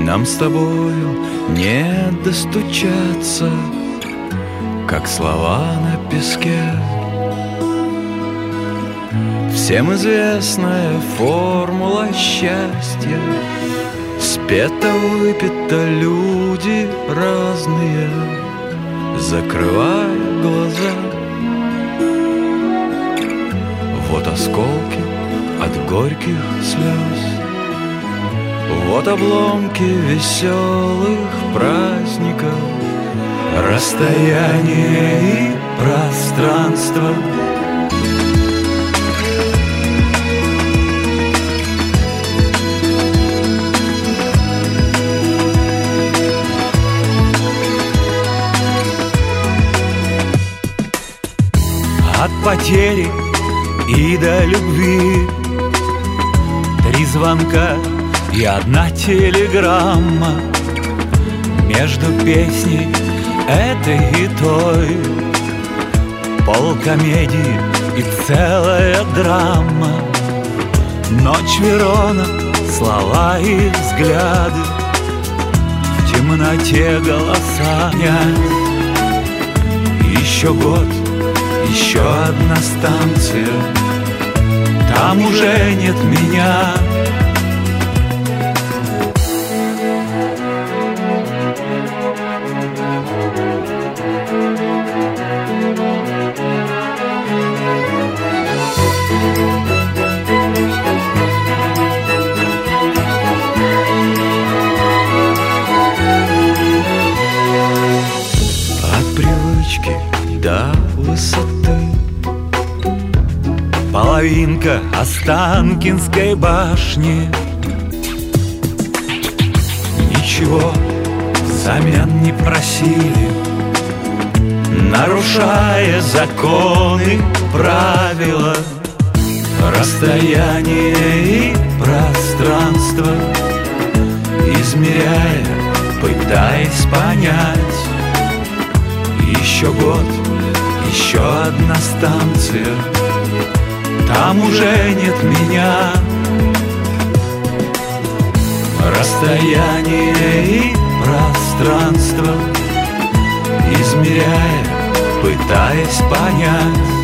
нам с тобою не достучаться, как слова на песке. Всем известная формула счастья: спето, выпито, люди разные, закрывая глаза. Вот осколки от горьких слез, вот обломки веселых праздников, расстояние и пространство. От потери и до любви 3 звонка и 1 телеграмма. Между песней этой и той полкомедии и целая драма. Ночь Верона, слова и взгляды, в темноте голоса. Еще год, еще 1 станция, там уже нет меня. От привычки до высоты половинка Останкинской башни. Ничего взамен не просили, нарушая законы, правила, расстояние и пространство, измеряя, пытаясь понять. Еще год, еще 1 станция, там уже нет меня. Расстояние и пространство, измеряя, пытаясь понять.